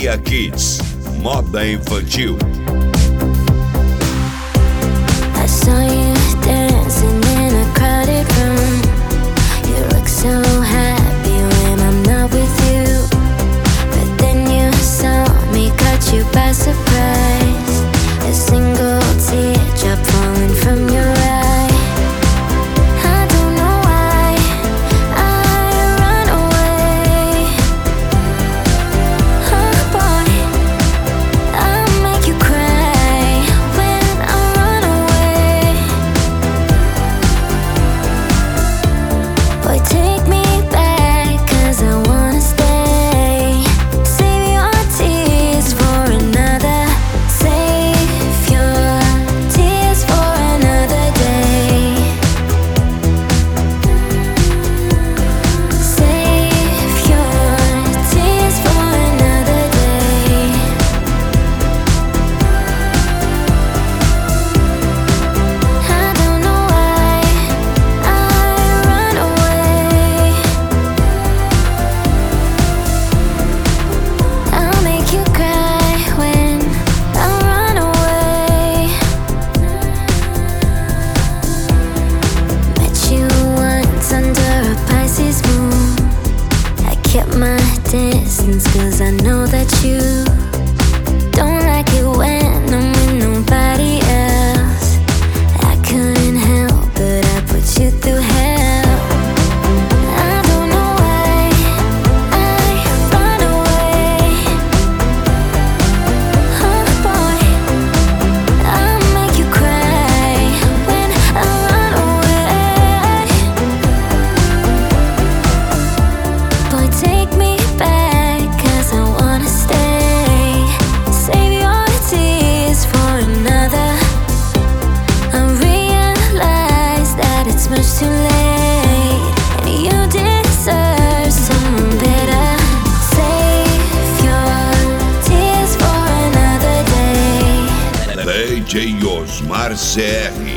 Bahia Kids, moda infantil. I saw you dancing in a crowded room. You look so happy when I'm not with you. But then you saw me, caught you by surprise. A single teardrop falling from your eye. I don't know why I run away. Oh boy, I'll make you cry when I run away. Boy, take me back, 'cause I wanna stay. Save your tears for another. Save your tears for another day. Save your tears for another day. I don't know why I run away. I'll make you cry when I run away. Met you once under a Pisces moon. I kept my distance 'cause I know that you don't like it when I'm with nobody else. I couldn't help but I put you through hell. I don't know why I run away. Oh boy, I'll make you cry when I run away. Boy, take me back, 'cause I wanna stay. Save your tears for another. I realize that it's much too late, and you deserve someone better. Save your tears for another day. DJ Osmar CR.